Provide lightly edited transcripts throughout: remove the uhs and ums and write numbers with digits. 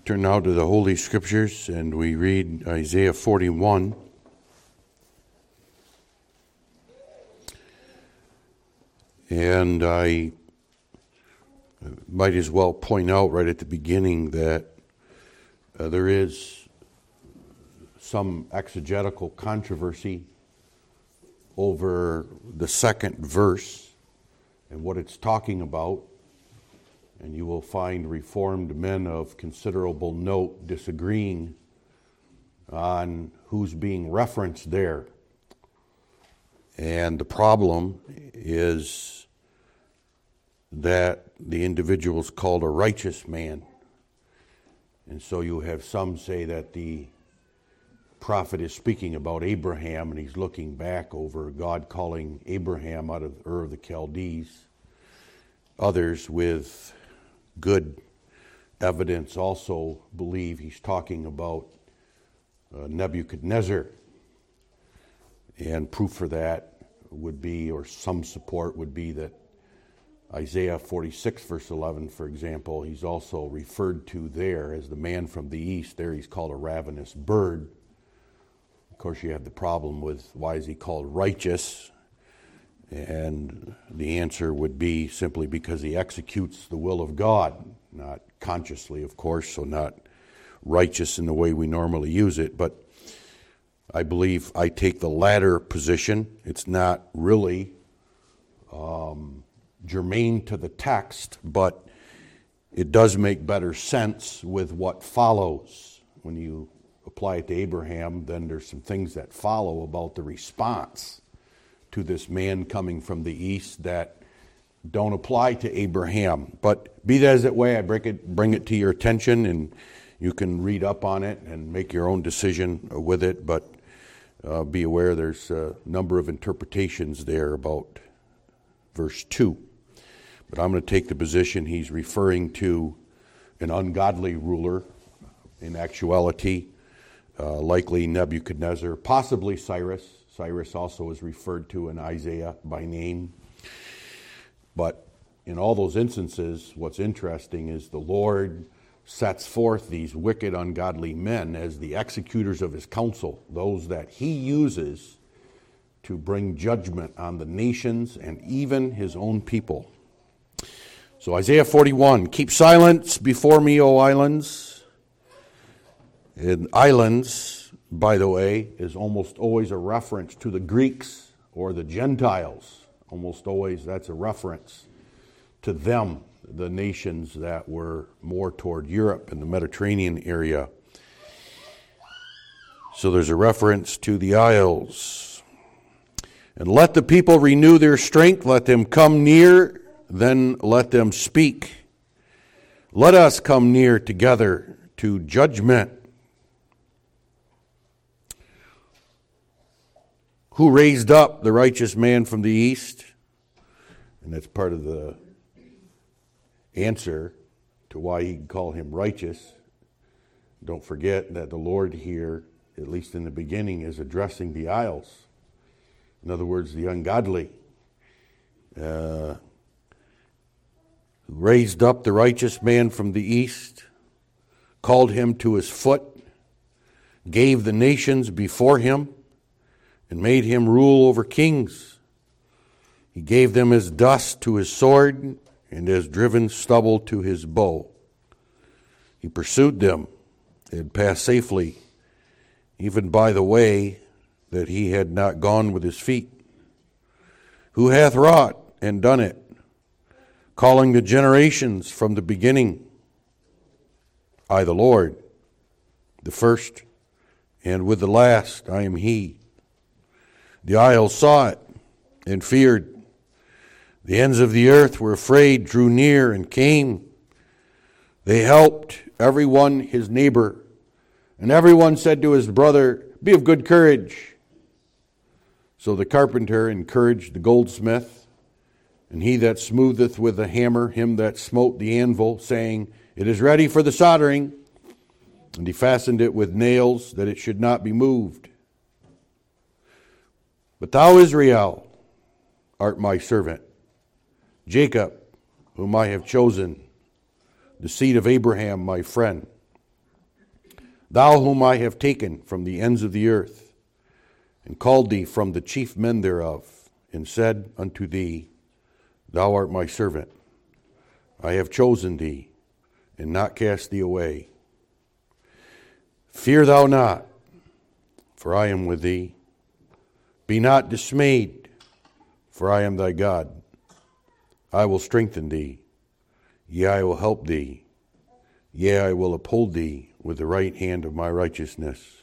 Turn now to the Holy Scriptures, and we read Isaiah 41. And I might as well point out right at the beginning that there is some exegetical controversy over the second verse and what it's talking about. And you will find Reformed men of considerable note disagreeing on who's being referenced there. And the problem is that the individual is called a righteous man. And so you have some say that the prophet is speaking about Abraham, and he's looking back over God calling Abraham out of Ur of the Chaldees. Others with good evidence also believe he's talking about Nebuchadnezzar. And proof for that would be, or some support would be, that Isaiah 46 verse 11, for example, he's also referred to there as the man from the east. There he's called a ravenous bird. Of course, you have the problem with why is he called righteous? And the answer would be simply because he executes the will of God, not consciously, of course, so not righteous in the way we normally use it. But I believe I take the latter position. It's not really germane to the text, but it does make better sense with what follows. When you apply it to Abraham, then there's some things that follow about the response to this man coming from the east that don't apply to Abraham. But be that as it may, I bring it to your attention, and you can read up on it and make your own decision with it. But be aware there's a number of interpretations there about verse 2. But I'm going to take the position he's referring to an ungodly ruler, in actuality, likely Nebuchadnezzar, possibly Cyrus. Cyrus also is referred to in Isaiah by name. But in all those instances, what's interesting is the Lord sets forth these wicked, ungodly men as the executors of his counsel, those that he uses to bring judgment on the nations and even his own people. So Isaiah 41, keep silence before me, O islands. And islands, by the way, is almost always a reference to the Greeks or the Gentiles. Almost always that's a reference to them, the nations that were more toward Europe and the Mediterranean area. So there's a reference to the isles. And let the people renew their strength, let them come near, then let them speak. Let us come near together to judgment. Who raised up the righteous man from the east? And that's part of the answer to why he can call him righteous. Don't forget that the Lord here, at least in the beginning, is addressing the isles. In other words, the ungodly. Raised up the righteous man from the east, called him to his foot, gave the nations before him, and made him rule over kings. He gave them as dust to his sword, and as driven stubble to his bow. He pursued them and passed safely, even by the way that he had not gone with his feet. Who hath wrought and done it, calling the generations from the beginning? I, the Lord, the first, and with the last I am he. The isles saw it and feared. The ends of the earth were afraid, drew near, and came. They helped everyone his neighbor, and everyone said to his brother, be of good courage. So the carpenter encouraged the goldsmith, and he that smootheth with the hammer him that smote the anvil, saying, it is ready for the soldering. And he fastened it with nails, that it should not be moved. But thou, Israel, art my servant, Jacob, whom I have chosen, the seed of Abraham, my friend. thou whom I have taken from the ends of the earth, and called thee from the chief men thereof, and said unto thee, thou art my servant. I have chosen thee, and not cast thee away. Fear thou not, for I am with thee. Be not dismayed, for I am thy God. I will strengthen thee. Yea, I will help thee. Yea, I will uphold thee with the right hand of my righteousness.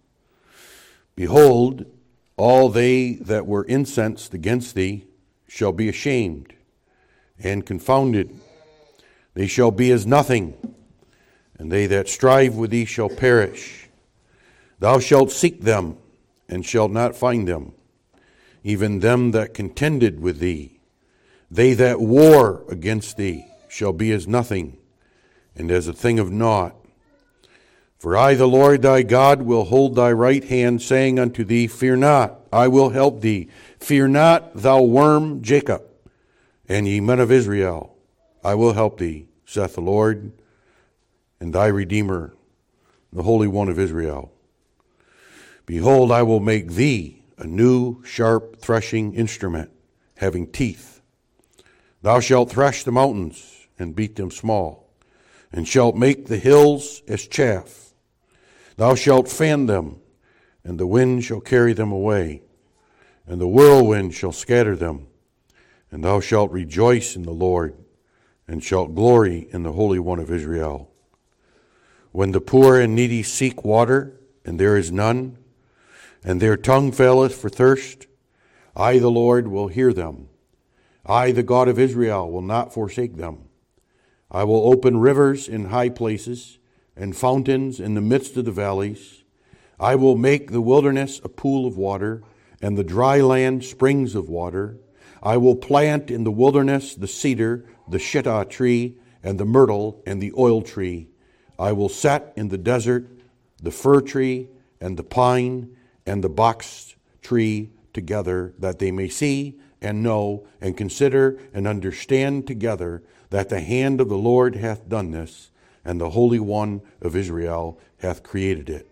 Behold, all they that were incensed against thee shall be ashamed and confounded. They shall be as nothing, and they that strive with thee shall perish. Thou shalt seek them, and shalt not find them, even them that contended with thee. They that war against thee shall be as nothing, and as a thing of naught. For I, the Lord thy God, will hold thy right hand, saying unto thee, fear not, I will help thee. Fear not, thou worm Jacob, and ye men of Israel, I will help thee, saith the Lord, and thy Redeemer, the Holy One of Israel. Behold, I will make thee a new sharp threshing instrument, having teeth. Thou shalt thresh the mountains, and beat them small, and shalt make the hills as chaff. Thou shalt fan them, and the wind shall carry them away, and the whirlwind shall scatter them. And thou shalt rejoice in the Lord, and shalt glory in the Holy One of Israel. When the poor and needy seek water, and there is none, and their tongue faileth for thirst, I, the Lord, will hear them. I, the God of Israel, will not forsake them. I will open rivers in high places, and fountains in the midst of the valleys. I will make the wilderness a pool of water, and the dry land springs of water. I will plant in the wilderness the cedar, the shittah tree, and the myrtle, and the oil tree. I will set in the desert the fir tree, and the pine, and the box tree together, that they may see and know and consider and understand together that the hand of the Lord hath done this, and the Holy One of Israel hath created it.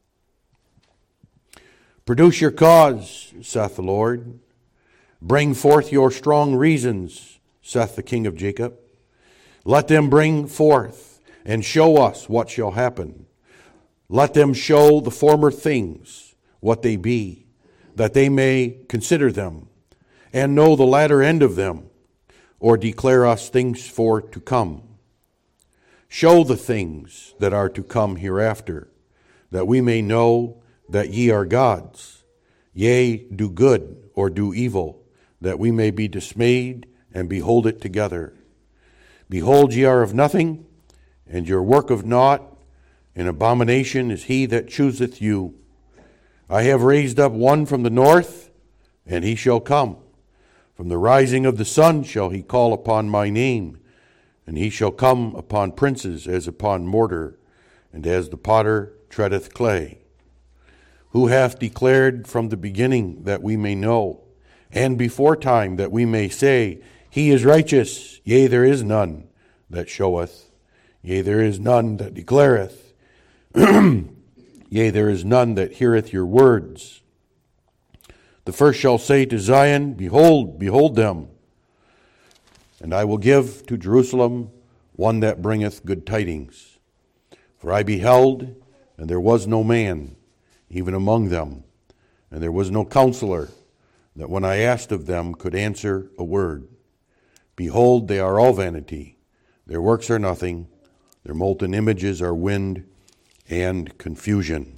Produce your cause, saith the Lord. Bring forth your strong reasons, saith the King of Jacob. Let them bring forth and show us what shall happen. Let them show the former things what they be, that they may consider them, and know the latter end of them, or declare us things for to come. Show the things that are to come hereafter, that we may know that ye are gods. Yea, do good or do evil, that we may be dismayed and behold it together. Behold, ye are of nothing, and your work of naught. An abomination is he that chooseth you. I have raised up one from the north, and he shall come. From the rising of the sun shall he call upon my name, and he shall come upon princes as upon mortar, and as the potter treadeth clay. Who hath declared from the beginning that we may know, and before time that we may say, he is righteous, yea, there is none that showeth, yea, there is none that declareth, yea, there is none that heareth your words. The first shall say to Zion, behold, behold them. And I will give to Jerusalem one that bringeth good tidings. For I beheld, and there was no man, even among them, and there was no counselor, that when I asked of them could answer a word. Behold, they are all vanity. Their works are nothing. Their molten images are wind and confusion.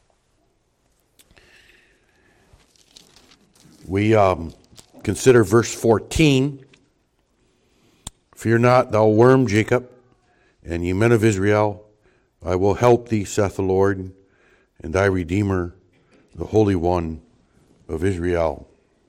We consider verse 14. Fear not, thou worm Jacob, and ye men of Israel, I will help thee, saith the Lord, and thy Redeemer, the Holy One of Israel.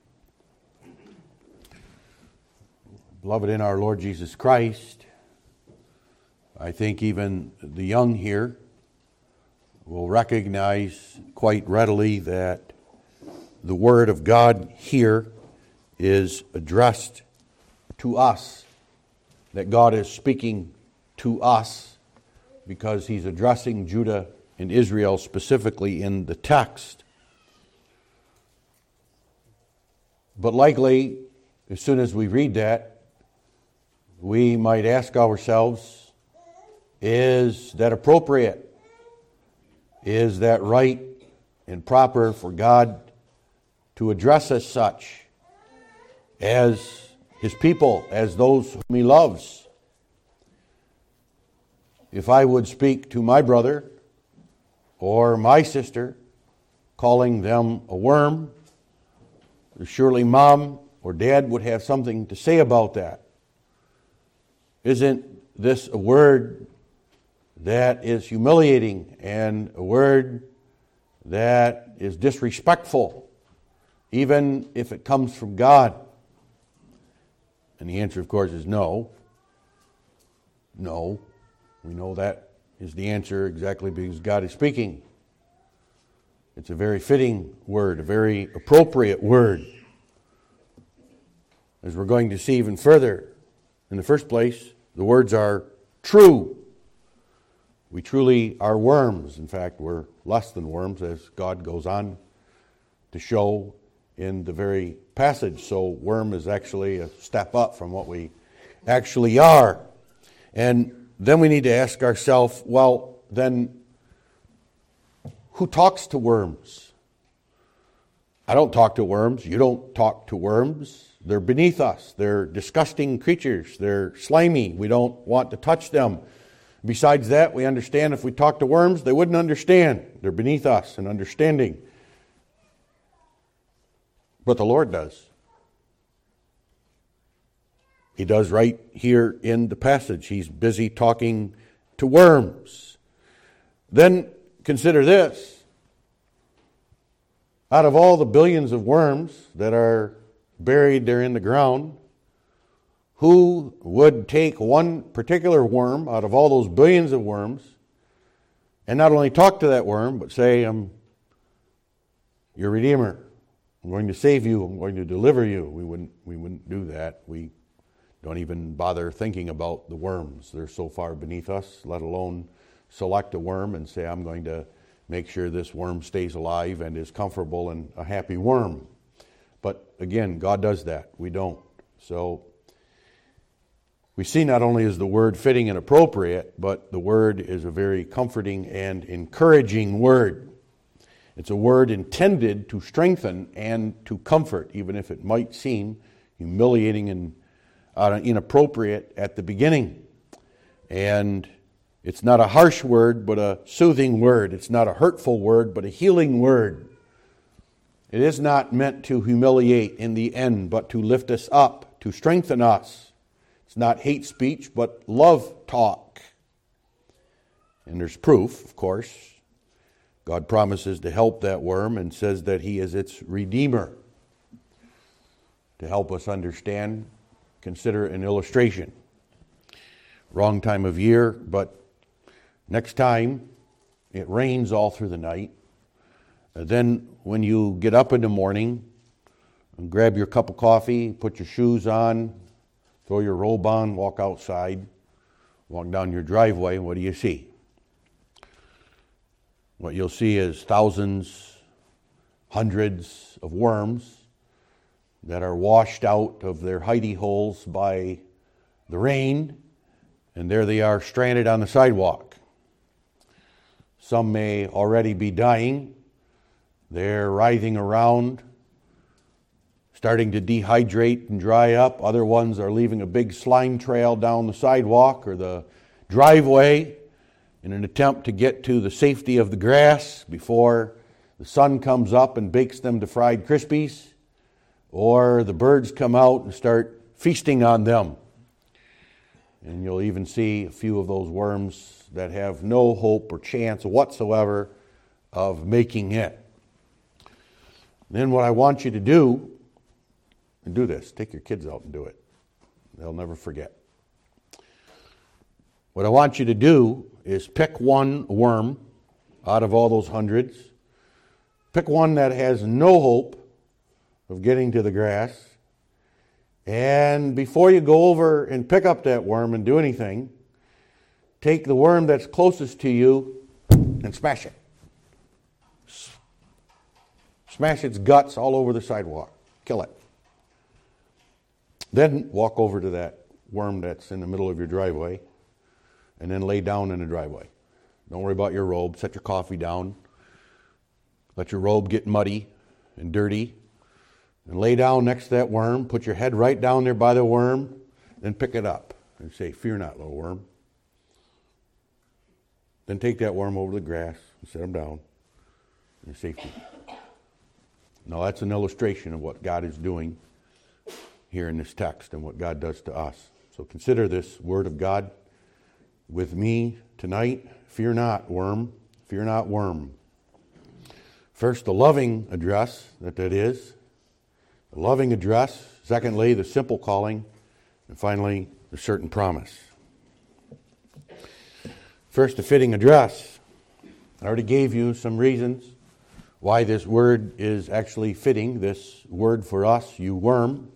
Beloved in our Lord Jesus Christ, I think even the young here will recognize quite readily that the Word of God here is addressed to us, that God is speaking to us because He's addressing Judah in Israel, specifically in the text. But likely, as soon as we read that, we might ask ourselves, is that appropriate? Is that right and proper for God to address us such as His people, as those whom He loves? If I would speak to my brother or my sister, calling them a worm, surely mom or dad would have something to say about that. Isn't this a word that is humiliating and a word that is disrespectful, even if it comes from God? And the answer, of course, is no. No. We know that is the answer exactly because God is speaking. It's a very fitting word, a very appropriate word. As we're going to see even further, in the first place, the words are true. We truly are worms. In fact, we're less than worms, as God goes on to show in the very passage. So worm is actually a step up from what we actually are. And then we need to ask ourselves, well, then who talks to worms? I don't talk to worms. You don't talk to worms. They're beneath us. They're disgusting creatures. They're slimy. We don't want to touch them. Besides that, we understand if we talk to worms, they wouldn't understand. They're beneath us in understanding. But the Lord does. He does right here in the passage. He's busy talking to worms. Then consider this. Out of all the billions of worms that are buried there in the ground, who would take one particular worm out of all those billions of worms and not only talk to that worm, but say, I'm your Redeemer. I'm going to save you. I'm going to deliver you. We wouldn't do that. We don't even bother thinking about the worms. They're so far beneath us, let alone select a worm and say, I'm going to make sure this worm stays alive and is comfortable and a happy worm. But again, God does that. We don't. So we see not only is the word fitting and appropriate, but the word is a very comforting and encouraging word. It's a word intended to strengthen and to comfort, even if it might seem humiliating and inappropriate at the beginning. And it's not a harsh word, but a soothing word. It's not a hurtful word, but a healing word. It is not meant to humiliate in the end, but to lift us up, to strengthen us. It's not hate speech, but love talk. And there's proof, of course. God promises to help that worm and says that He is its Redeemer. To help us understand, consider an illustration. Wrong time of year, but next time it rains all through the night. Then when you get up in the morning and grab your cup of coffee, put your shoes on, throw your robe on, walk outside, walk down your driveway, what do you see? What you'll see is thousands, hundreds of worms that are washed out of their hidey holes by the rain, and there they are stranded on the sidewalk. Some may already be dying. They're writhing around, starting to dehydrate and dry up. Other ones are leaving a big slime trail down the sidewalk or the driveway in an attempt to get to the safety of the grass before the sun comes up and bakes them to fried Krispies, or the birds come out and start feasting on them. And you'll even see a few of those worms that have no hope or chance whatsoever of making it. Then what I want you to do, and do this, take your kids out and do it. They'll never forget. What I want you to do is pick one worm out of all those hundreds. Pick one that has no hope of getting to the grass. And before you go over and pick up that worm and do anything, take the worm that's closest to you and and smash it. Smash its guts all over the sidewalk. Kill it. Then walk over to that worm that's in the middle of your driveway and then lay down in the driveway. Don't worry about your robe. Set your coffee down. Let your robe get muddy and dirty. And lay down next to that worm. Put your head right down there by the worm. Then pick it up and say, "Fear not, little worm." Then take that worm over to the grass and set him down in safety. Now that's an illustration of what God is doing here in this text and what God does to us. So consider this word of God with me tonight. Fear not, worm. Fear not, worm. First, the loving address that is. The loving address. Secondly, the simple calling. And finally, the certain promise. First, the fitting address. I already gave you some reasons why this word is actually fitting, this word for us, you worm.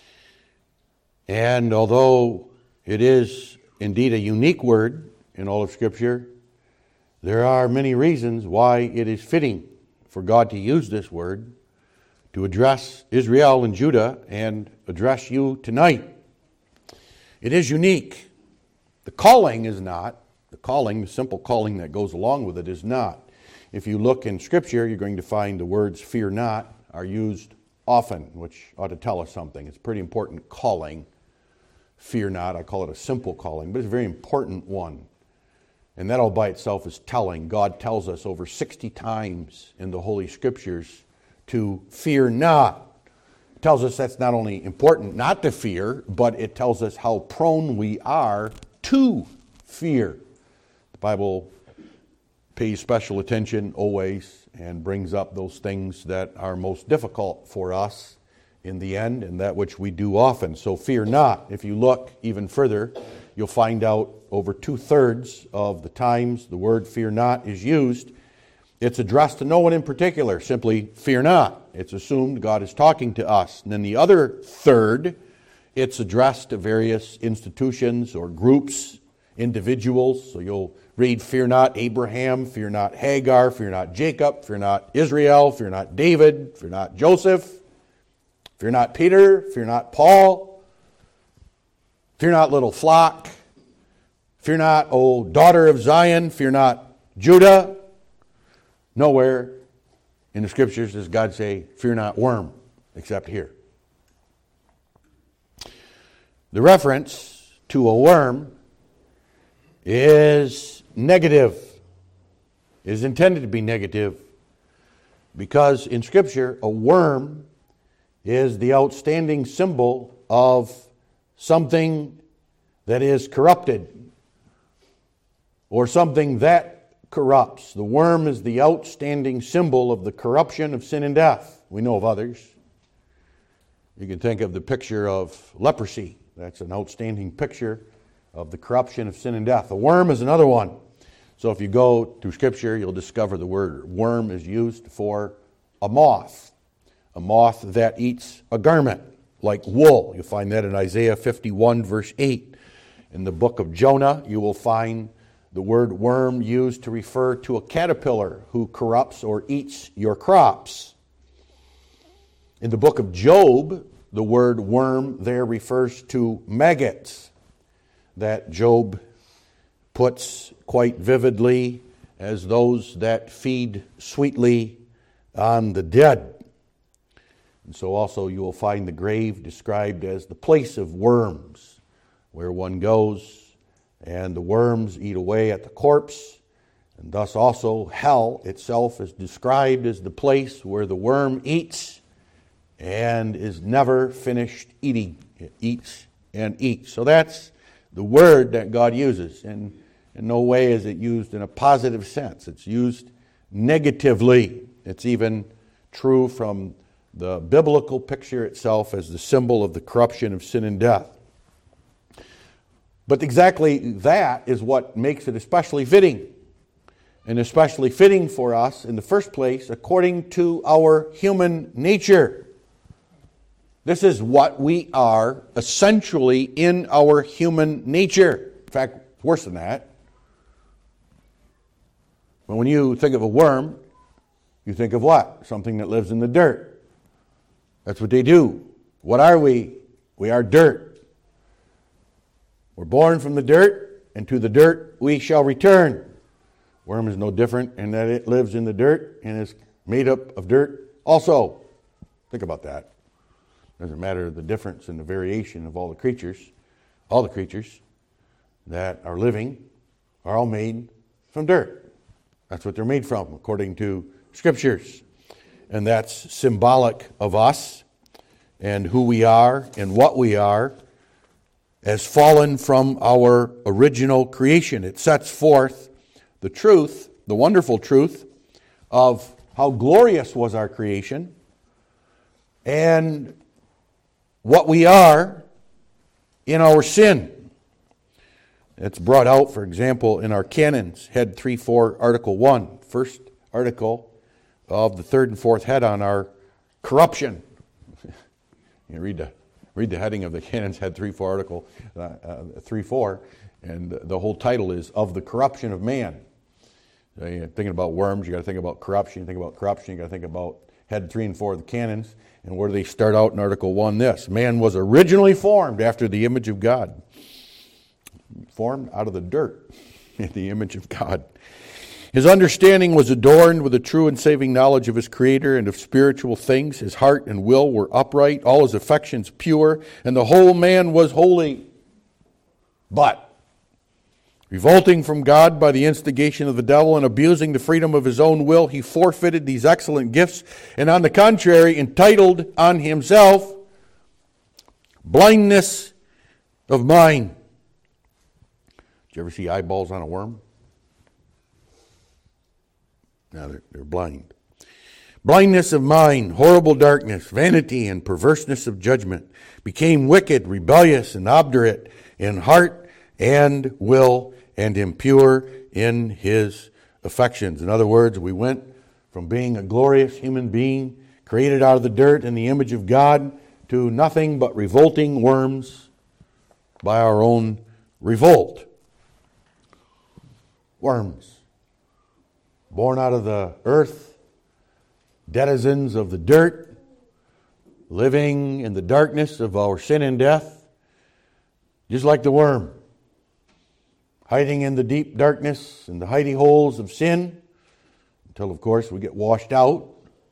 And although it is indeed a unique word in all of Scripture, there are many reasons why it is fitting for God to use this word to address Israel and Judah and address you tonight. It is unique. The calling is not. The calling, the simple calling that goes along with it is not. If you look in Scripture, you're going to find the words fear not are used often, which ought to tell us something. It's a pretty important calling. Fear not, I call it a simple calling, but it's a very important one. And that all by itself is telling. God tells us over 60 times in the Holy Scriptures to fear not. It tells us that's not only important not to fear, but it tells us how prone we are to fear. The Bible pays special attention always and brings up those things that are most difficult for us in the end and that which we do often. So fear not. If you look even further, you'll find out over 2/3 of the times the word fear not is used, it's addressed to no one in particular, simply fear not. It's assumed God is talking to us. And then the other third, it's addressed to various institutions or groups, individuals. So you'll read, fear not Abraham, fear not Hagar, fear not Jacob, fear not Israel, fear not David, fear not Joseph, fear not Peter, fear not Paul, fear not little flock, fear not, O daughter of Zion, fear not Judah. Nowhere in the Scriptures does God say, fear not worm, except here. The reference to a worm is negative, is intended to be negative, because in Scripture, a worm is the outstanding symbol of something that is corrupted, or something that corrupts. The worm is the outstanding symbol of the corruption of sin and death. We know of others. You can think of the picture of leprosy. That's an outstanding picture of the corruption of sin and death. A worm is another one. So if you go through Scripture, you'll discover the word worm is used for a moth that eats a garment, like wool. You'll find that in Isaiah 51, verse 8. In the book of Jonah, you will find the word worm used to refer to a caterpillar who corrupts or eats your crops. In the book of Job, the word worm there refers to maggots that Job puts quite vividly as those that feed sweetly on the dead. And so also you will find the grave described as the place of worms, where one goes and the worms eat away at the corpse. And thus also hell itself is described as the place where the worm eats and is never finished eating. It eats and eats. So that's the word that God uses. And in no way is it used in a positive sense. It's used negatively. It's even true from the biblical picture itself as the symbol of the corruption of sin and death. But exactly that is what makes it especially fitting. And especially fitting for us in the first place according to our human nature. This is what we are essentially in our human nature. In fact, worse than that. But when you think of a worm, you think of what? Something that lives in the dirt. That's what they do. What are we? We are dirt. We're born from the dirt, and to the dirt we shall return. Worm is no different in that it lives in the dirt and is made up of dirt also. Think about that. Doesn't matter the difference in the variation of all the creatures that are living are all made from dirt. That's what they're made from, according to Scriptures. And that's symbolic of us and who we are and what we are as fallen from our original creation. It sets forth the truth, the wonderful truth of how glorious was our creation and what we are in our sin. It's brought out, for example, in our canons, Head 3-4, Article 1, first article of the third and fourth head on our corruption. You read the heading of the canons, Head 3-4, Article 3-4, and the whole title is Of the Corruption of Man. So you're thinking about worms, you got to think about corruption. You think about corruption, you got to think about Head 3 and 4 of the canons. And where do they start out in Article 1? This: man was originally formed after the image of God. Formed out of the dirt in the image of God. His understanding was adorned with a true and saving knowledge of his Creator and of spiritual things. His heart and will were upright, all his affections pure, and the whole man was holy. But revolting from God by the instigation of the devil and abusing the freedom of his own will, he forfeited these excellent gifts, and on the contrary, entitled on himself blindness of mind. Did you ever see eyeballs on a worm? No, they're blind. Blindness of mind, horrible darkness, vanity, and perverseness of judgment, became wicked, rebellious, and obdurate in heart and will, and impure in his affections. In other words, we went from being a glorious human being, created out of the dirt in the image of God, to nothing but revolting worms by our own revolt. Worms, born out of the earth, denizens of the dirt, living in the darkness of our sin and death, just like the worm, hiding in the deep darkness and the hidey holes of sin, until, of course, we get washed out.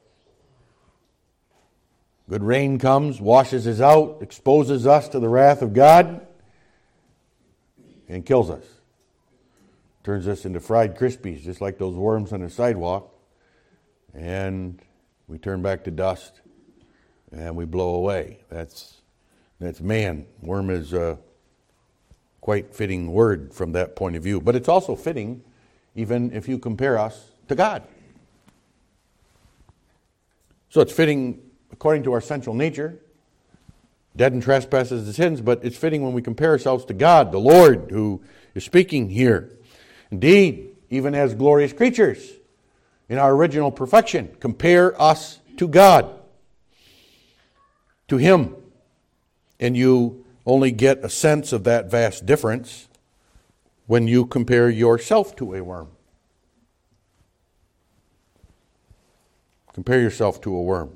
Good rain comes, washes us out, exposes us to the wrath of God, and kills us. Turns us into fried Krispies, just like those worms on the sidewalk. And we turn back to dust, and we blow away. That's man. Worm is a quite fitting word from that point of view. But it's also fitting even if you compare us to God. So it's fitting according to our essential nature, dead in trespasses and sins, but it's fitting when we compare ourselves to God, the Lord, who is speaking here. Indeed, even as glorious creatures in our original perfection, compare us to God, to Him. And you only get a sense of that vast difference when you compare yourself to a worm. Compare yourself to a worm.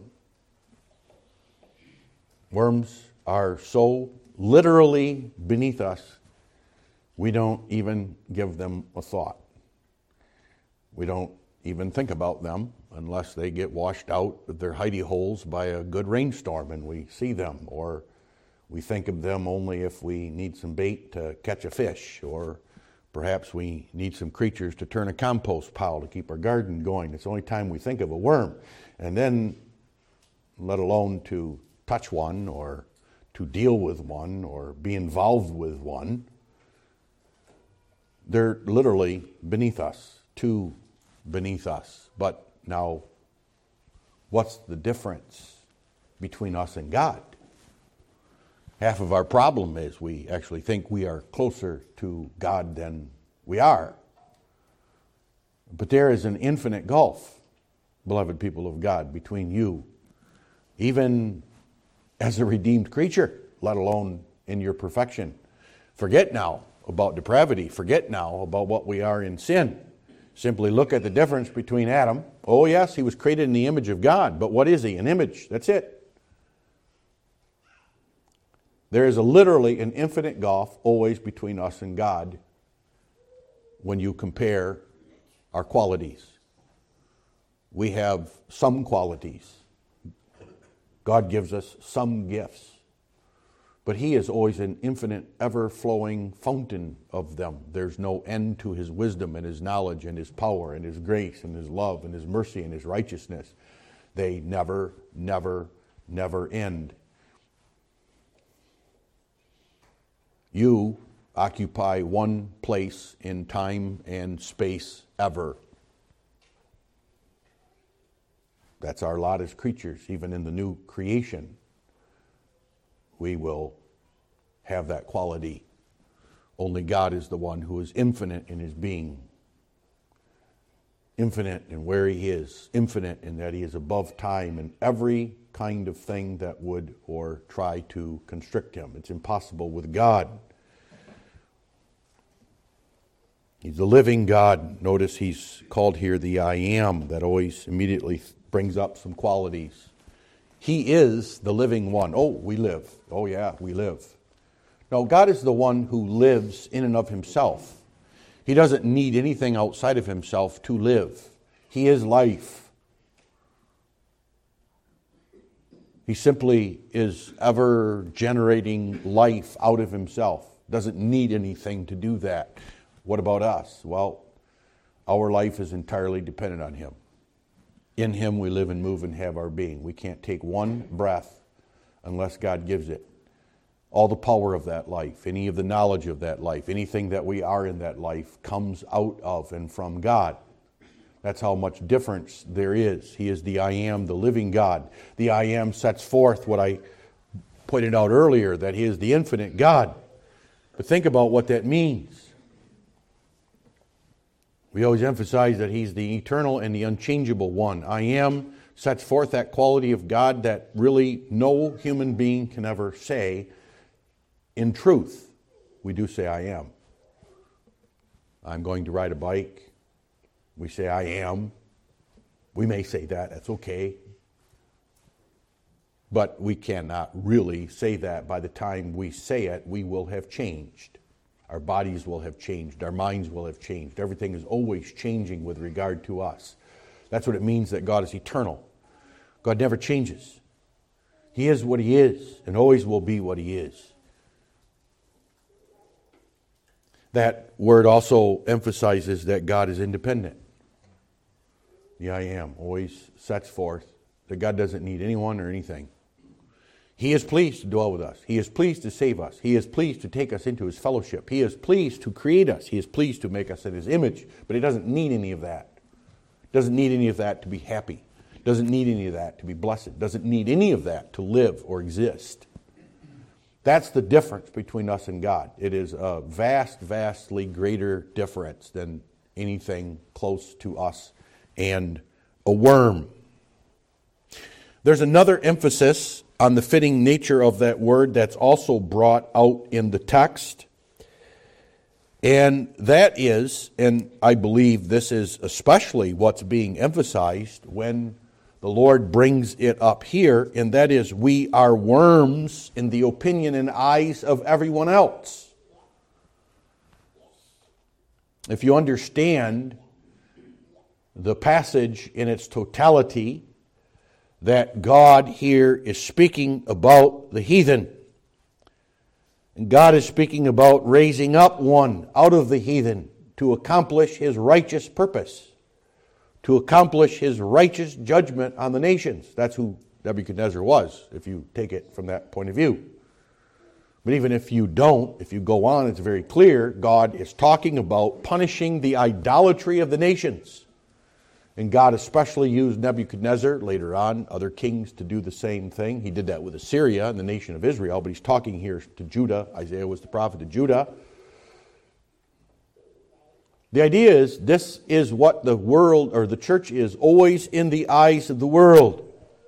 Worms are so literally beneath us, we don't even give them a thought. We don't even think about them unless they get washed out of their hidey holes by a good rainstorm and we see them, or we think of them only if we need some bait to catch a fish, or perhaps we need some creatures to turn a compost pile to keep our garden going. It's the only time we think of a worm. And then, let alone to touch one or to deal with one or be involved with one, they're literally beneath us, too beneath us. But now, what's the difference between us and God? Half of our problem is we actually think we are closer to God than we are. But there is an infinite gulf, beloved people of God, between you, even as a redeemed creature, let alone in your perfection. Forget now about depravity. Forget now about what we are in sin. Simply look at the difference between Adam. Oh yes, he was created in the image of God, but what is he? An image. That's it. There is literally an infinite gulf always between us and God when you compare our qualities. We have some qualities. God gives us some gifts. But he is always an infinite, ever-flowing fountain of them. There's no end to his wisdom and his knowledge and his power and his grace and his love and his mercy and his righteousness. They never, never, never end. You occupy one place in time and space ever. That's our lot as creatures, even in the new creation. We will have that quality. Only God is the one who is infinite in his being. Infinite in where he is. Infinite in that he is above time and every kind of thing that would or try to constrict him. It's impossible with God. He's the living God. Notice he's called here the I Am. That always immediately brings up some qualities. He is the living one. Oh, we live. Oh, yeah, we live. No, God is the one who lives in and of himself. He doesn't need anything outside of himself to live. He is life. He simply is ever generating life out of himself. Doesn't need anything to do that. What about us? Well, our life is entirely dependent on him. In him we live and move and have our being. We can't take one breath unless God gives it. All the power of that life, any of the knowledge of that life, anything that we are in that life comes out of and from God. That's how much difference there is. He is the I Am, the living God. The I Am sets forth what I pointed out earlier, that he is the infinite God. But think about what that means. We always emphasize that he's the eternal and the unchangeable one. I Am sets forth that quality of God that really no human being can ever say. In truth, we do say I am. I'm going to ride a bike. We say I am. We may say that. That's okay. But we cannot really say that. By the time we say it, we will have changed. Our bodies will have changed. Our minds will have changed. Everything is always changing with regard to us. That's what it means that God is eternal. God never changes. He is what he is and always will be what he is. That word also emphasizes that God is independent. The I Am always sets forth that God doesn't need anyone or anything. He is pleased to dwell with us. He is pleased to save us. He is pleased to take us into his fellowship. He is pleased to create us. He is pleased to make us in his image. But he doesn't need any of that. Doesn't need any of that to be happy. Doesn't need any of that to be blessed. Doesn't need any of that to live or exist. That's the difference between us and God. It is a vastly greater difference than anything close to us and a worm. There's another emphasis on the fitting nature of that word that's also brought out in the text. And that is, and I believe this is especially what's being emphasized when the Lord brings it up here, and that is, we are worms in the opinion and eyes of everyone else. If you understand the passage in its totality, that God here is speaking about the heathen. And God is speaking about raising up one out of the heathen to accomplish his righteous purpose, to accomplish his righteous judgment on the nations. That's who Nebuchadnezzar was, if you take it from that point of view. But even if you don't, if you go on, it's very clear, God is talking about punishing the idolatry of the nations. And God especially used Nebuchadnezzar, later on, other kings to do the same thing. He did that with Assyria and the nation of Israel, but he's talking here to Judah. Isaiah was the prophet to Judah. The idea is, this is what the world, or the church is, always in the eyes of the world.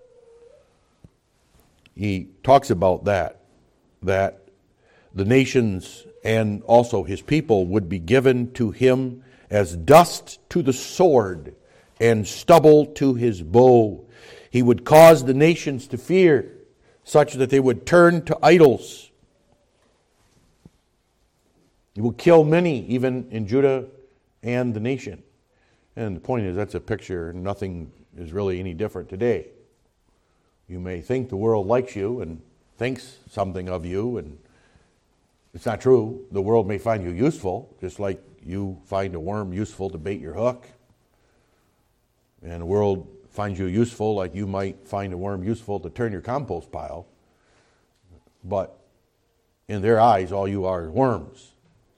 He talks about that the nations and also his people would be given to him as dust to the sword and stubble to his bow. He would cause the nations to fear, such that they would turn to idols. He will kill many, even in Judah and the nation. And the point is, that's a picture. Nothing is really any different today. You may think the world likes you and thinks something of you, and it's not true. The world may find you useful, just like you find a worm useful to bait your hook. And the world finds you useful like you might find a worm useful to turn your compost pile. But in their eyes, all you are is worms.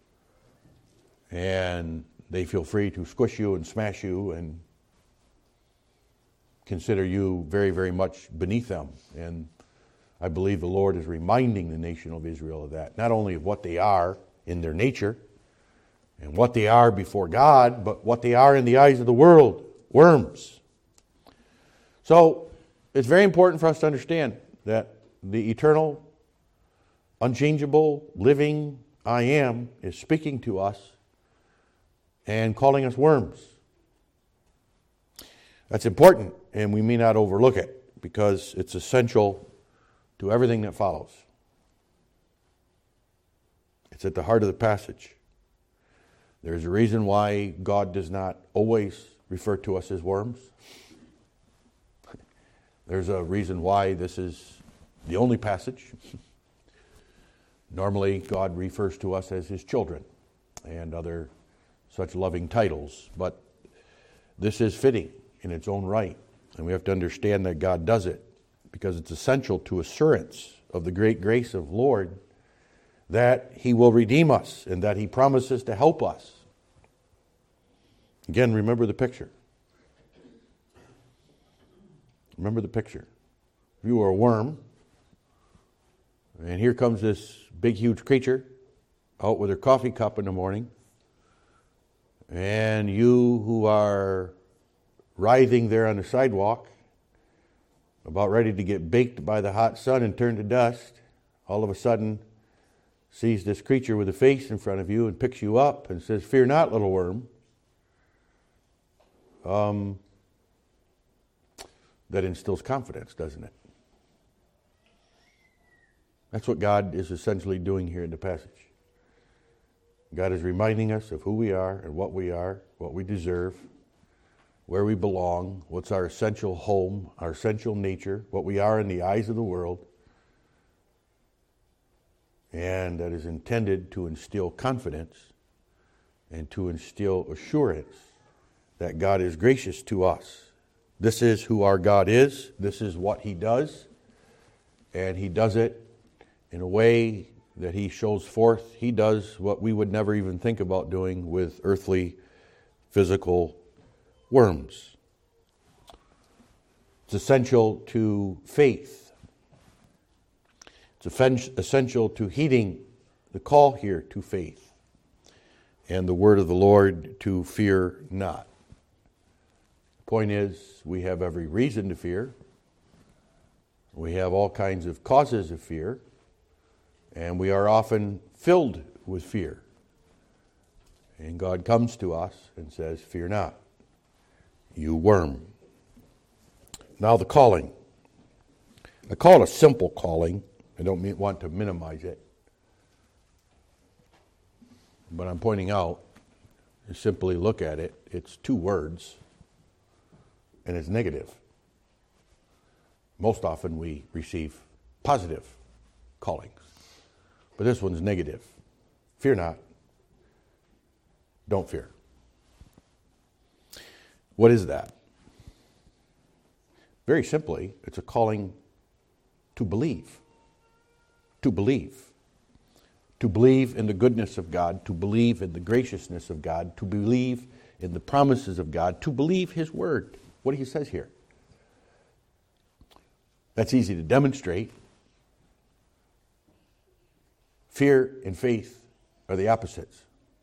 And they feel free to squish you and smash you and consider you very, very much beneath them. And I believe the Lord is reminding the nation of Israel of that. Not only of what they are in their nature and what they are before God, but what they are in the eyes of the world, worms. So it's very important for us to understand that the eternal, unchangeable, living I Am is speaking to us and calling us worms. That's important, and we may not overlook it because it's essential to everything that follows. It's at the heart of the passage. There's a reason why God does not always refer to us as worms. There's a reason why this is the only passage. Normally, God refers to us as His children and other such loving titles, but this is fitting in its own right, and we have to understand that God does it because it's essential to assurance of the great grace of Lord that He will redeem us and that He promises to help us. Again, remember the picture. Remember the picture. If you were a worm, and here comes this big, huge creature out with her coffee cup in the morning, and you who are writhing there on the sidewalk, about ready to get baked by the hot sun and turn to dust, all of a sudden sees this creature with a face in front of you and picks you up and says, "Fear not, little worm." That instills confidence, doesn't it? That's what God is essentially doing here in the passage. God is reminding us of who we are, what we deserve, where we belong, what's our essential home, our essential nature, what we are in the eyes of the world, and that is intended to instill confidence and to instill assurance that God is gracious to us. This is who our God is. This is what He does. And He does it in a way that He shows forth. He does what we would never even think about doing with earthly, physical worms. It's essential to faith. It's essential to heeding the call here to faith and the word of the Lord to fear not. Point is, we have every reason to fear. We have all kinds of causes of fear, and we are often filled with fear. And God comes to us and says, "Fear not, you worm." Now the calling. I call it a simple calling. I don't want to minimize it. But I'm pointing out, you simply look at it, it's two words. And it's negative. Most often we receive positive callings. But this one's negative. Fear not. Don't fear. What is that? Very simply, it's a calling to believe. To believe. To believe in the goodness of God, to believe in the graciousness of God, to believe in the promises of God, to believe His word. What He says here. That's easy to demonstrate. Fear and faith are the opposites.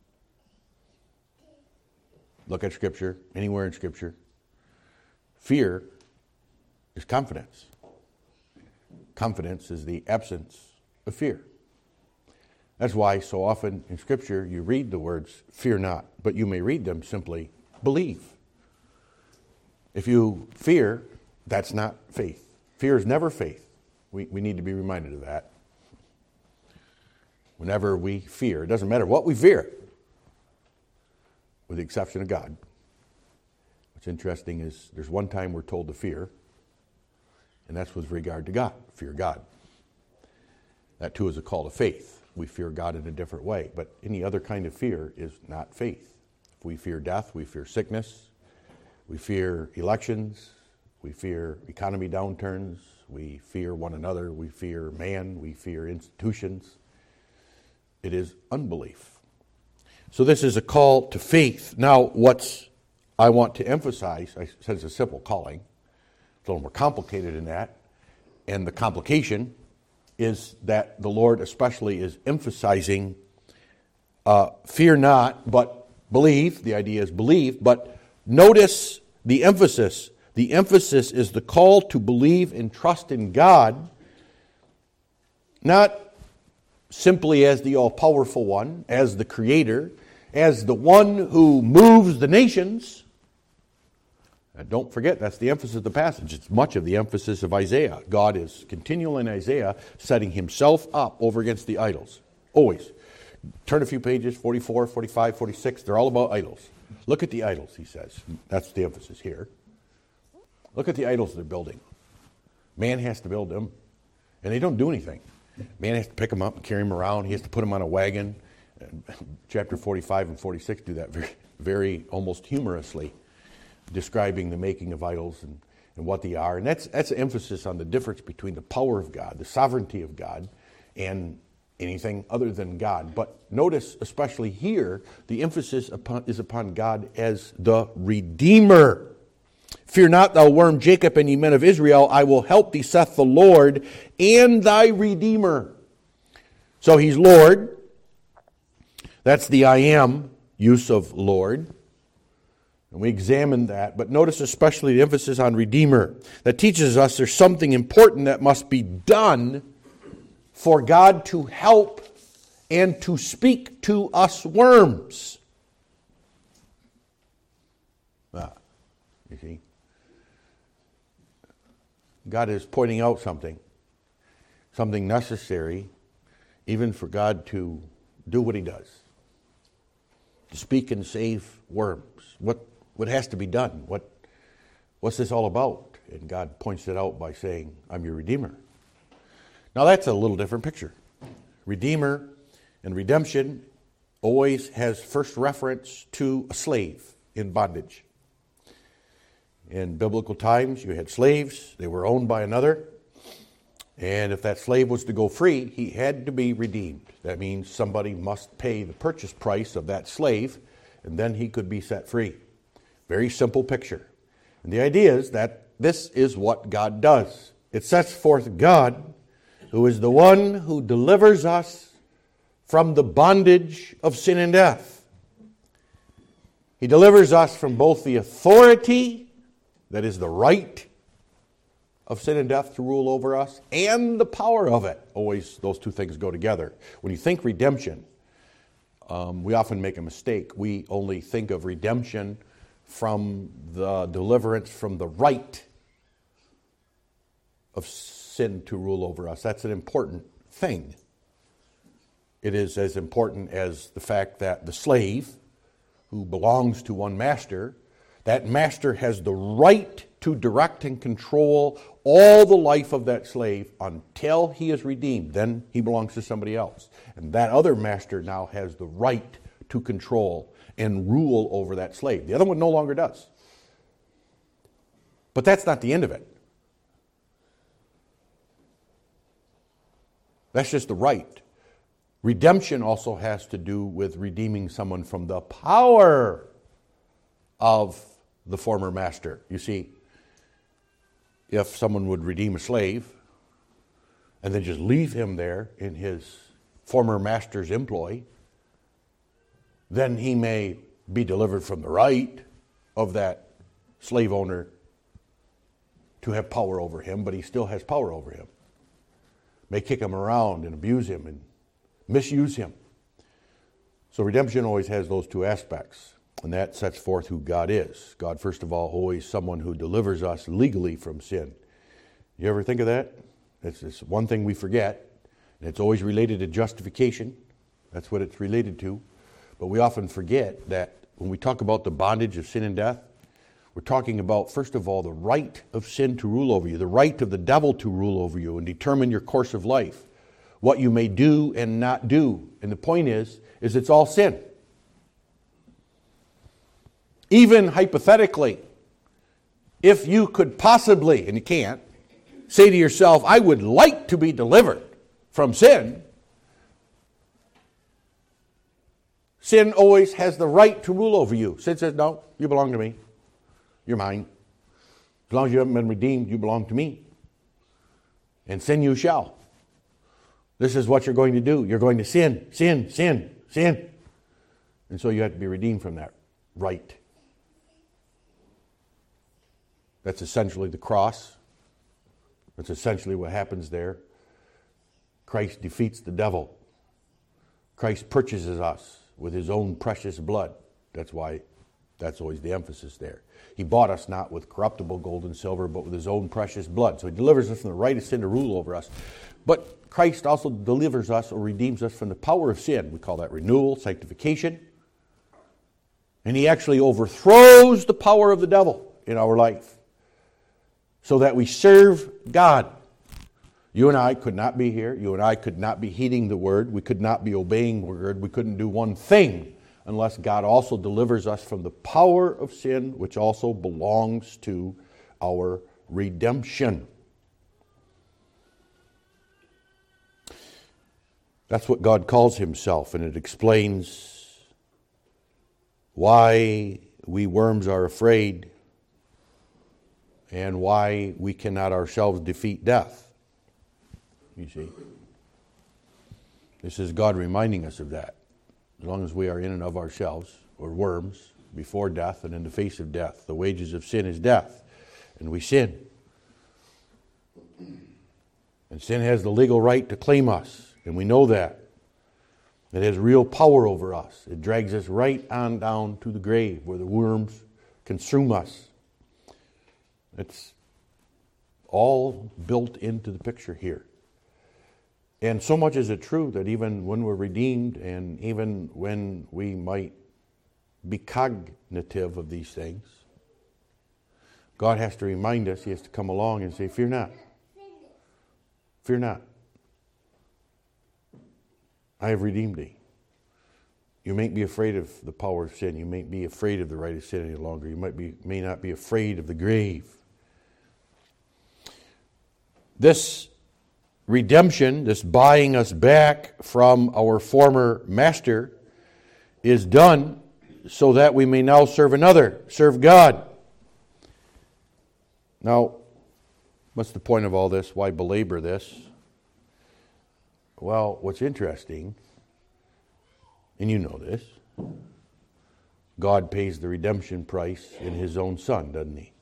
Look at Scripture, anywhere in Scripture. Fear is confidence. Confidence is the absence of fear. That's why so often in Scripture you read the words, fear not, but you may read them simply, believe. If you fear, that's not faith. Fear is never faith. We need to be reminded of that. Whenever we fear, it doesn't matter what we fear, with the exception of God. What's interesting is there's one time we're told to fear, and that's with regard to God. Fear God. That too is a call to faith. We fear God in a different way, but any other kind of fear is not faith. If we fear death, we fear sickness, we fear elections, we fear economy downturns, we fear one another, we fear man, we fear institutions. It is unbelief. So this is a call to faith. Now, what I want to emphasize, I said it's a simple calling. It's a little more complicated than that. And the complication is that the Lord especially is emphasizing fear not, but believe. The idea is believe, but notice the emphasis. The emphasis is the call to believe and trust in God, not simply as the all-powerful one, as the creator, as the one who moves the nations. And don't forget, that's the emphasis of the passage. It's much of the emphasis of Isaiah. God is continually in Isaiah setting himself up over against the idols. Always. Turn a few pages, 44, 45, 46. They're all about idols. Look at the idols, he says. That's the emphasis here. Look at the idols they're building. Man has to build them, and they don't do anything. Man has to pick them up and carry them around. He has to put them on a wagon. Chapter 45 and 46 do that very, very almost humorously, describing the making of idols and what they are. And that's an emphasis on the difference between the power of God, the sovereignty of God, and anything other than God. But notice, especially here, the emphasis is upon God as the Redeemer. Fear not, thou worm Jacob, and ye men of Israel, I will help thee, saith the Lord, and thy Redeemer. So he's Lord. That's the I am use of Lord. And we examined that. But notice especially the emphasis on Redeemer. That teaches us there's something important that must be done for God to help and to speak to us worms. You see? God is pointing out something necessary, even for God to do what he does. To speak and save worms. What has to be done? What's this all about? And God points it out by saying, I'm your Redeemer. Now that's a little different picture. Redeemer and redemption always has first reference to a slave in bondage. In biblical times, you had slaves. They were owned by another. And if that slave was to go free, he had to be redeemed. That means somebody must pay the purchase price of that slave, and then he could be set free. Very simple picture. And the idea is that this is what God does. It sets forth God, who is the one who delivers us from the bondage of sin and death. He delivers us from both the authority, that is the right of sin and death to rule over us, and the power of it. Always those two things go together. When you think redemption, we often make a mistake. We only think of redemption from the deliverance from the right of sin to rule over us. That's an important thing. It is as important as the fact that the slave who belongs to one master, that master has the right to direct and control all the life of that slave until he is redeemed. Then he belongs to somebody else. And that other master now has the right to control and rule over that slave. The other one no longer does. But that's not the end of it. That's just the right. Redemption also has to do with redeeming someone from the power of the former master. You see, if someone would redeem a slave and then just leave him there in his former master's employ, then he may be delivered from the right of that slave owner to have power over him, but he still has power over him. May kick him around and abuse him and misuse him. So redemption always has those two aspects, and that sets forth who God is. God, first of all, always someone who delivers us legally from sin. You ever think of that? It's one thing we forget, and it's always related to justification. That's what it's related to. But we often forget that when we talk about the bondage of sin and death, we're talking about, first of all, the right of sin to rule over you, the right of the devil to rule over you and determine your course of life, what you may do and not do. And the point is it's all sin. Even hypothetically, if you could possibly, and you can't, say to yourself, I would like to be delivered from sin, sin always has the right to rule over you. Sin says, no, you belong to me. You're mine. As long as you haven't been redeemed, you belong to me. And sin you shall. This is what you're going to do. You're going to sin, sin, sin, sin. And so you have to be redeemed from that right. That's essentially the cross. That's essentially what happens there. Christ defeats the devil. Christ purchases us with his own precious blood. That's why that's always the emphasis there. He bought us not with corruptible gold and silver, but with his own precious blood. So he delivers us from the right of sin to rule over us. But Christ also delivers us or redeems us from the power of sin. We call that renewal, sanctification. And he actually overthrows the power of the devil in our life so that we serve God. You and I could not be here. You and I could not be heeding the word. We could not be obeying the word. We couldn't do one thing unless God also delivers us from the power of sin, which also belongs to our redemption. That's what God calls himself, and it explains why we worms are afraid and why we cannot ourselves defeat death. You see? This is God reminding us of that. As long as we are in and of ourselves, or worms, before death and in the face of death. The wages of sin is death, and we sin. And sin has the legal right to claim us, and we know that. It has real power over us. It drags us right on down to the grave where the worms consume us. It's all built into the picture here. And so much is it true that even when we're redeemed and even when we might be cognitive of these things, God has to remind us, he has to come along and say, fear not. Fear not. I have redeemed thee. You mayn't be afraid of the power of sin. You mayn't be afraid of the right of sin any longer. You may not be afraid of the grave. This redemption, this buying us back from our former master, is done so that we may now serve another, serve God. Now, what's the point of all this? Why belabor this? Well, what's interesting, and you know this, God pays the redemption price in his own Son, doesn't he?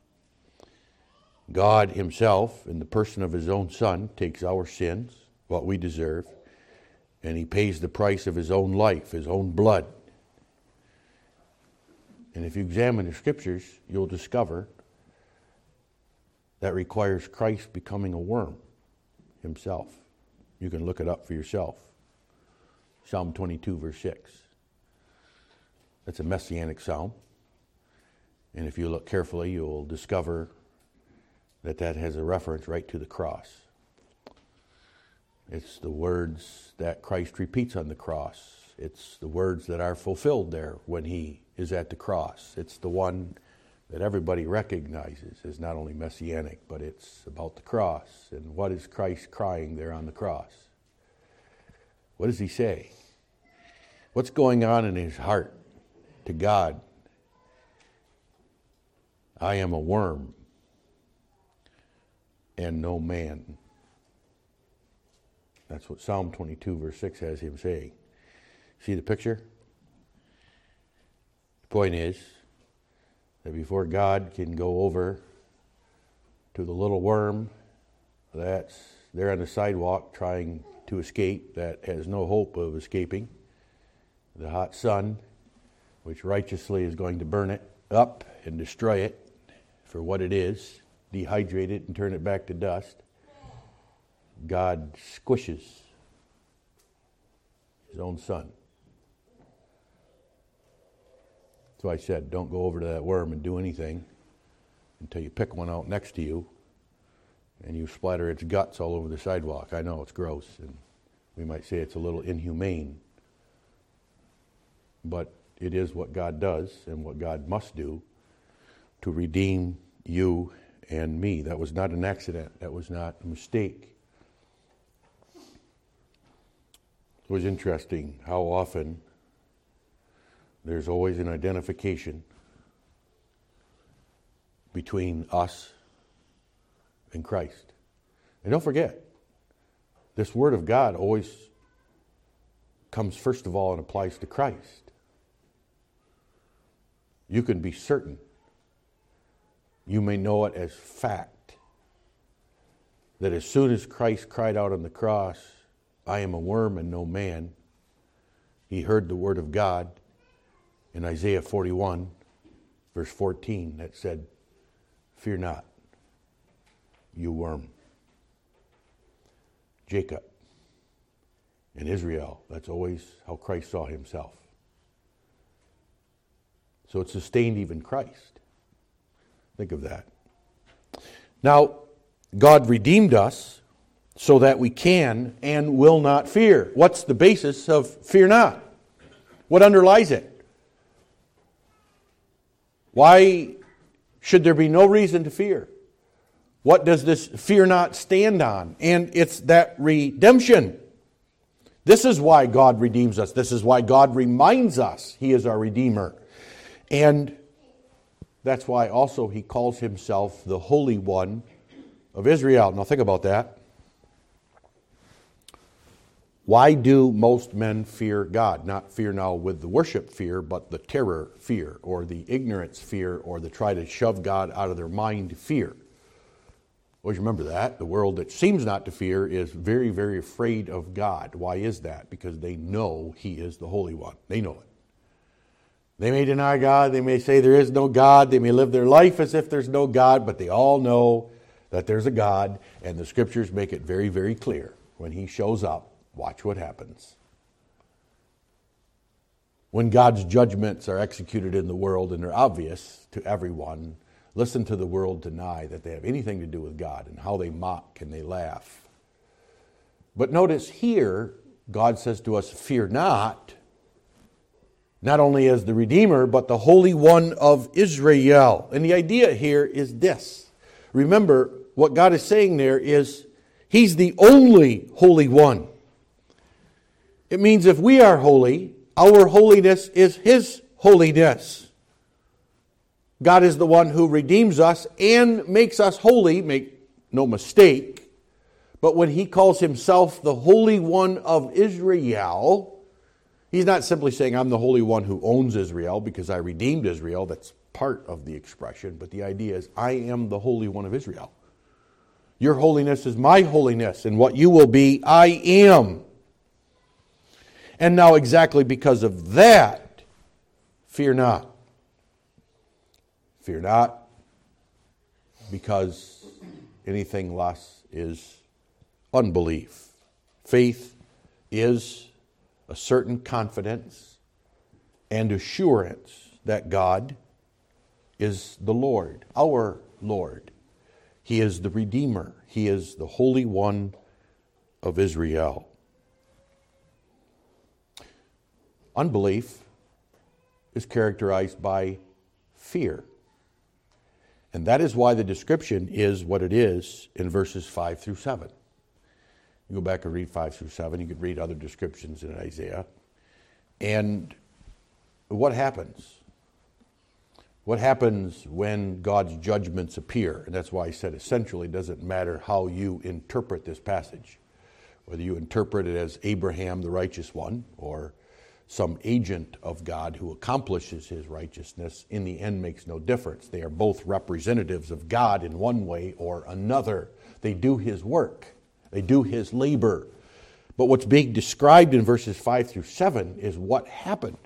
God himself, in the person of his own Son, takes our sins, what we deserve, and he pays the price of his own life, his own blood. And if you examine the Scriptures, you'll discover that requires Christ becoming a worm himself. You can look it up for yourself. Psalm 22, verse 6. That's a messianic psalm. And if you look carefully, you'll discover that has a reference right to the cross. It's the words that Christ repeats on the cross. It's the words that are fulfilled there when he is at the cross. It's the one that everybody recognizes as not only messianic, but it's about the cross. And what is Christ crying there on the cross? What does he say? What's going on in his heart to God? I am a worm and no man. That's what Psalm 22, verse 6 has him saying. See the picture? The point is that before God can go over to the little worm that's there on the sidewalk trying to escape, that has no hope of escaping. The hot sun, which righteously is going to burn it up and destroy it for what it is, dehydrate it and turn it back to dust. God squishes his own son. So I said, don't go over to that worm and do anything until you pick one out next to you and you splatter its guts all over the sidewalk. I know it's gross, and we might say it's a little inhumane, but it is what God does and what God must do to redeem you and me. That was not an accident. That was not a mistake. It was interesting how often there's always an identification between us and Christ. And don't forget, this Word of God always comes first of all and applies to Christ. You can be certain. You may know it as fact that as soon as Christ cried out on the cross, I am a worm and no man, he heard the Word of God in Isaiah 41, verse 14, that said, fear not, you worm. Jacob and Israel, that's always how Christ saw himself. So it sustained even Christ. Think of that. Now, God redeemed us so that we can and will not fear. What's the basis of fear not? What underlies it? Why should there be no reason to fear? What does this fear not stand on? And it's that redemption. This is why God redeems us. This is why God reminds us He is our Redeemer. And that's why also He calls Himself the Holy One of Israel. Now think about that. Why do most men fear God? Not fear now with the worship fear, but the terror fear, or the ignorance fear, or the try to shove God out of their mind fear. Always remember that. The world that seems not to fear is very, very afraid of God. Why is that? Because they know He is the Holy One. They know it. They may deny God. They may say there is no God. They may live their life as if there's no God, but they all know that there's a God, and the Scriptures make it very, very clear. When He shows up, watch what happens. When God's judgments are executed in the world and they're obvious to everyone, listen to the world deny that they have anything to do with God and how they mock and they laugh. But notice here, God says to us, fear not only as the Redeemer, but the Holy One of Israel. And the idea here is this. Remember, what God is saying there is, He's the only Holy One. It means if we are holy, our holiness is His holiness. God is the one who redeems us and makes us holy, make no mistake. But when He calls Himself the Holy One of Israel, He's not simply saying, I'm the Holy One who owns Israel because I redeemed Israel. That's part of the expression. But the idea is, I am the Holy One of Israel. Your holiness is my holiness, and what you will be, I am. And now exactly because of that, fear not. Fear not, because anything less is unbelief. Faith is a certain confidence and assurance that God is the Lord, our Lord. He is the Redeemer. He is the Holy One of Israel. Unbelief is characterized by fear. And that is why the description is what it is in verses 5 through 7. You go back and read 5 through 7. You could read other descriptions in Isaiah. And what happens? What happens when God's judgments appear? And that's why I said essentially it doesn't matter how you interpret this passage. Whether you interpret it as Abraham, the righteous one, or some agent of God who accomplishes His righteousness, in the end makes no difference. They are both representatives of God in one way or another. They do His work. They do His labor. But what's being described in verses 5 through 7 is what happened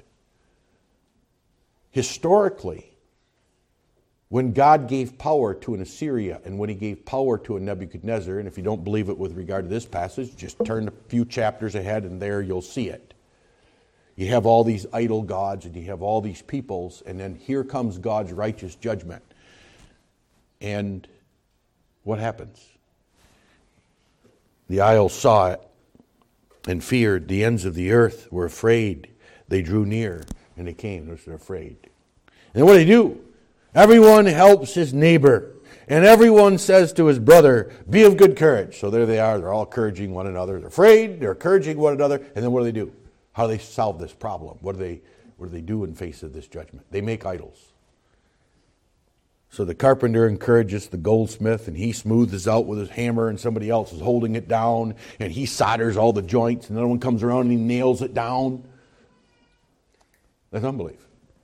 historically when God gave power to an Assyria and when he gave power to a Nebuchadnezzar. And if you don't believe it with regard to this passage, just turn a few chapters ahead and there you'll see it. You have all these idol gods and you have all these peoples, and then here comes God's righteous judgment. And what happens? The isles saw it and feared. The ends of the earth were afraid. They drew near and they came. They're afraid. And what do? Everyone helps his neighbor. And everyone says to his brother, be of good courage. So there they are. They're all encouraging one another. They're afraid. They're encouraging one another. And then what do? How do they solve this problem? What do they do in face of this judgment? They make idols. So the carpenter encourages the goldsmith, and he smooths out with his hammer, and somebody else is holding it down, and he solders all the joints, and another one comes around and he nails it down. That's unbelief.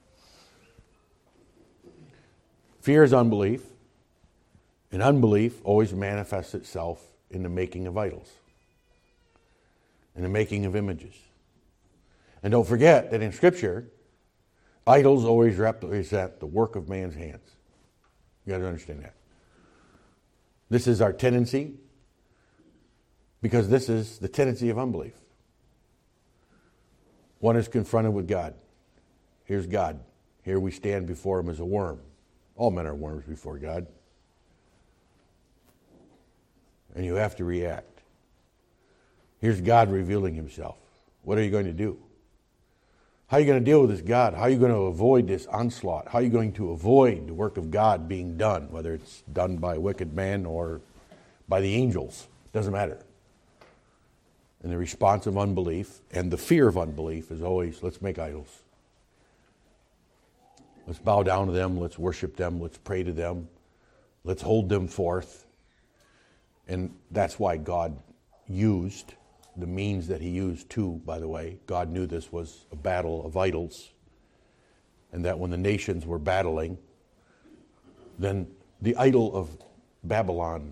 Fear is unbelief, and unbelief always manifests itself in the making of idols, in the making of images. And don't forget that in Scripture, idols always represent the work of man's hands. You got to understand that. This is our tendency, because this is the tendency of unbelief. One is confronted with God. Here's God. Here we stand before him as a worm. All men are worms before God. And you have to react. Here's God revealing himself. What are you going to do? How are you going to deal with this God? How are you going to avoid this onslaught? How are you going to avoid the work of God being done, whether it's done by a wicked man or by the angels? Doesn't matter. And the response of unbelief and the fear of unbelief is always, let's make idols. Let's bow down to them. Let's worship them. Let's pray to them. Let's hold them forth. And that's why God used the means that he used too, by the way. God knew this was a battle of idols, and that when the nations were battling, then the idol of Babylon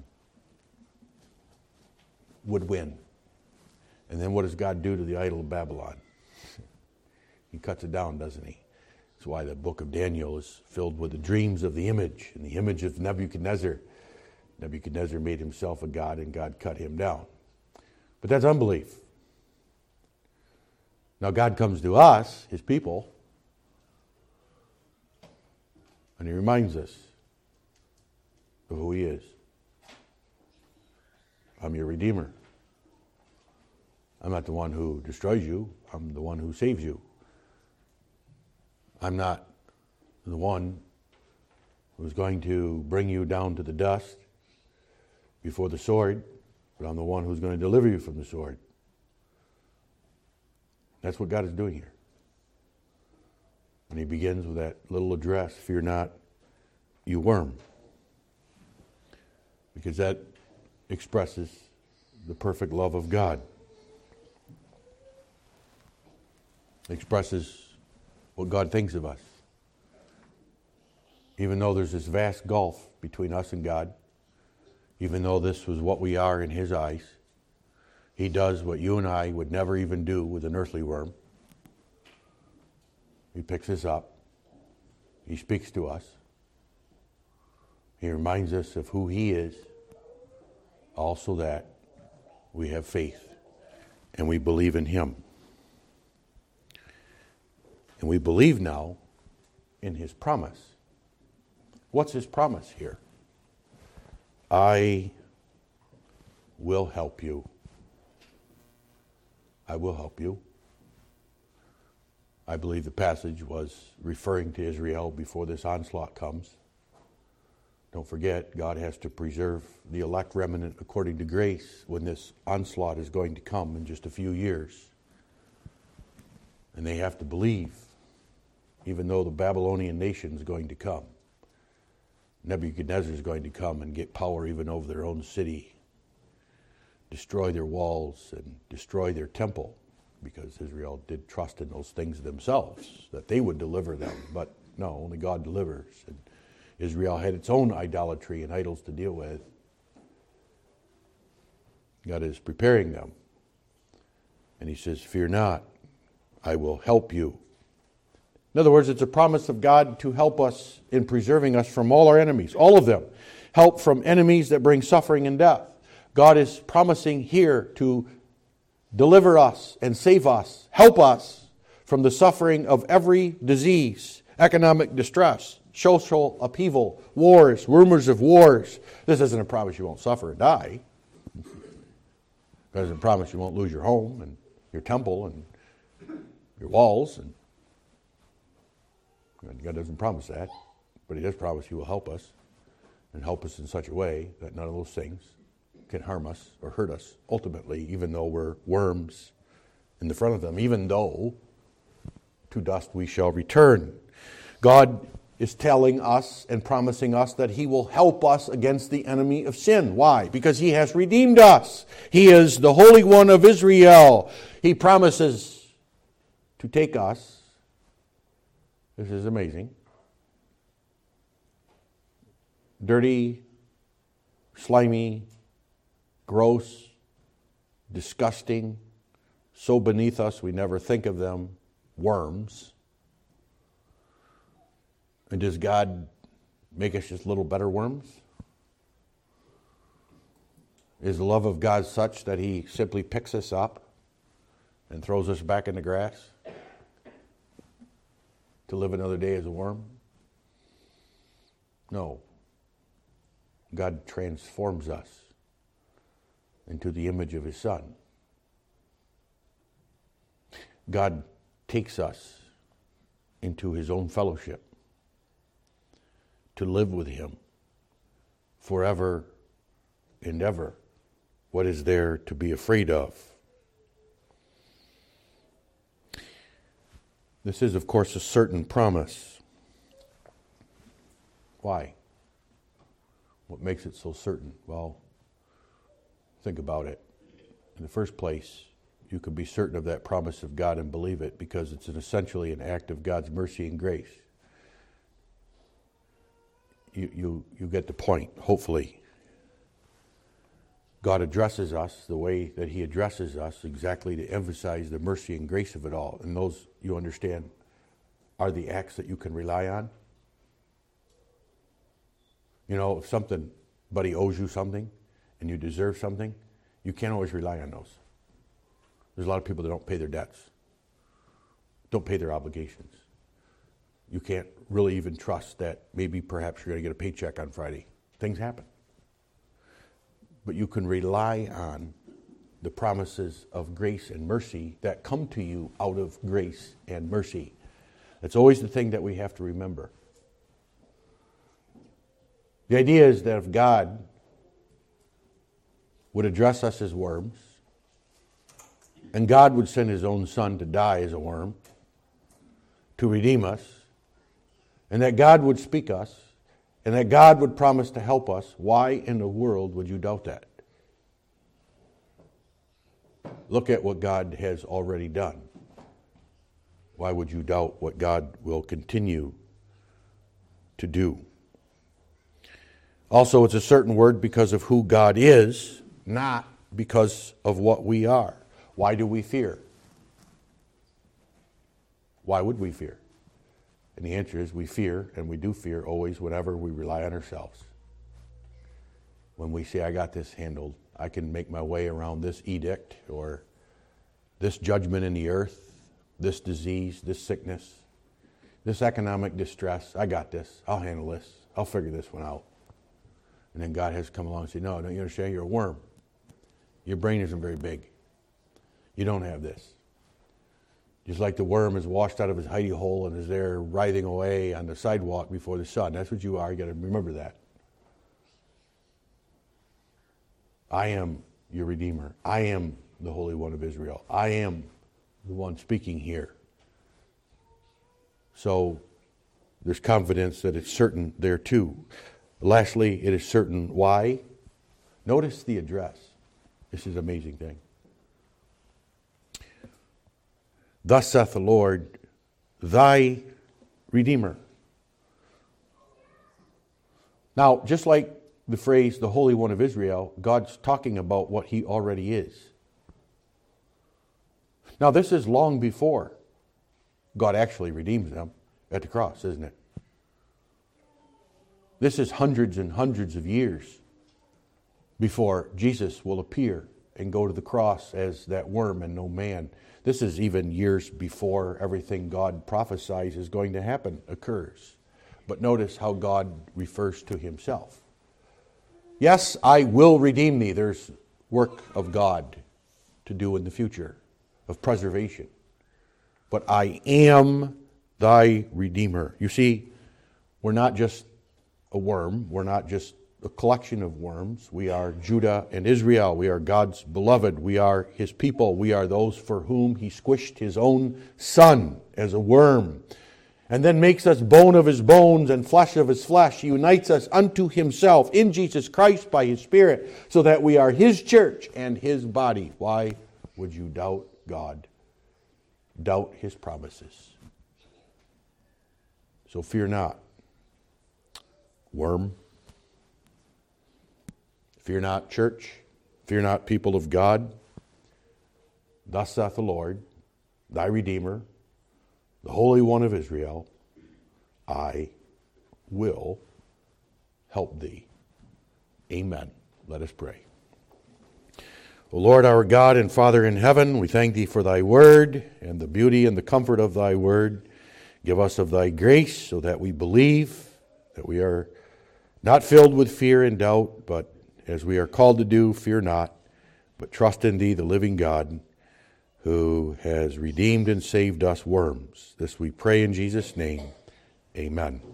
would win. And then what does God do to the idol of Babylon? He cuts it down, doesn't he? That's why the book of Daniel is filled with the dreams of the image, and the image of Nebuchadnezzar. Nebuchadnezzar made himself a god, and God cut him down. But that's unbelief. Now God comes to us, his people, and he reminds us of who he is. I'm your Redeemer. I'm not the one who destroys you. I'm the one who saves you. I'm not the one who's going to bring you down to the dust before the sword, but I'm the one who's going to deliver you from the sword. That's what God is doing here. And he begins with that little address, fear not, you worm. Because that expresses the perfect love of God. It expresses what God thinks of us. Even though there's this vast gulf between us and God, even though this was what we are in his eyes, he does what you and I would never even do with an earthly worm. He picks us up. He speaks to us. He reminds us of who he is, also that we have faith and we believe in him. And we believe now in his promise. What's his promise here? I will help you. I will help you. I believe the passage was referring to Israel before this onslaught comes. Don't forget, God has to preserve the elect remnant according to grace when this onslaught is going to come in just a few years. And they have to believe, even though the Babylonian nation is going to come. Nebuchadnezzar is going to come and get power even over their own city, destroy their walls and destroy their temple, because Israel did trust in those things themselves, that they would deliver them. But no, only God delivers. And Israel had its own idolatry and idols to deal with. God is preparing them And he says, fear not, I will help you. In other words, it's a promise of God to help us in preserving us from all our enemies, all of them. Help from enemies that bring suffering and death. God is promising here to deliver us and save us, help us from the suffering of every disease, economic distress, social upheaval, wars, rumors of wars. This isn't a promise you won't suffer and die. It doesn't promise you won't lose your home and your temple and your walls. And God doesn't promise that, but He does promise He will help us and help us in such a way that none of those things can harm us or hurt us ultimately, even though we're worms in the front of them, even though to dust we shall return. God is telling us and promising us that He will help us against the enemy of sin. Why? Because He has redeemed us. He is the Holy One of Israel. He promises to take us. This is amazing. Dirty, slimy, gross, disgusting, so beneath us we never think of them, worms. And does God make us just little better worms? Is the love of God such that He simply picks us up and throws us back in the grass to live another day as a worm? No. God transforms us into the image of His Son. God takes us into His own fellowship to live with Him forever and ever. What is there to be afraid of? This is, of course, a certain promise. Why? What makes it so certain? Well, think about it. In the first place, you can be certain of that promise of God and believe it because it's essentially an act of God's mercy and grace. You get the point, hopefully. God addresses us the way that He addresses us exactly to emphasize the mercy and grace of it all. And those, you understand, are the acts that you can rely on. You know, if somebody owes you something and you deserve something, you can't always rely on those. There's a lot of people that don't pay their debts, don't pay their obligations. You can't really even trust that maybe perhaps you're going to get a paycheck on Friday. Things happen. But you can rely on the promises of grace and mercy that come to you out of grace and mercy. That's always the thing that we have to remember. The idea is that if God would address us as worms, and God would send His own Son to die as a worm, to redeem us, and that God would speak us, and that God would promise to help us, why in the world would you doubt that? Look at what God has already done. Why would you doubt what God will continue to do? Also, it's a certain word because of who God is, not because of what we are. Why do we fear? Why would we fear? And the answer is we fear, and we do fear always whenever we rely on ourselves. When we say, I got this handled, I can make my way around this edict or this judgment in the earth, this disease, this sickness, this economic distress. I got this. I'll handle this. I'll figure this one out. And then God has come along and say, no, don't you understand? You're a worm. Your brain isn't very big. You don't have this. Just like the worm is washed out of his hidey hole and is there writhing away on the sidewalk before the sun. That's what you are. You got to remember that. I am your Redeemer. I am the Holy One of Israel. I am the one speaking here. So there's confidence that it's certain there too. Lastly, it is certain why. Notice the address. This is an amazing thing. Thus saith the Lord, thy Redeemer. Now, just like the phrase, the Holy One of Israel, God's talking about what He already is. Now, this is long before God actually redeems them at the cross, isn't it? This is hundreds and hundreds of years before Jesus will appear and go to the cross as that worm and no man. This is even years before everything God prophesies is going to happen occurs. But notice how God refers to himself. Yes, I will redeem thee. There's work of God to do in the future of preservation. But I am thy Redeemer. You see, we're not just a worm. We're not just a collection of worms. We are Judah and Israel. We are God's beloved. We are his people. We are those for whom he squished his own son as a worm, and then makes us bone of his bones and flesh of his flesh. He unites us unto himself in Jesus Christ by his Spirit, so that we are his church and his body. Why would you doubt God? Doubt his promises. So fear not, worm. Fear not, church. Fear not, people of God. Thus saith the Lord, thy Redeemer, the Holy One of Israel. I will help thee. Amen. Let us pray. O Lord, our God and Father in heaven, we thank thee for thy word and the beauty and the comfort of thy word. Give us of thy grace so that we believe, that we are not filled with fear and doubt, but as we are called to do, fear not, but trust in thee, the living God, who has redeemed and saved us worms. This we pray in Jesus' name. Amen.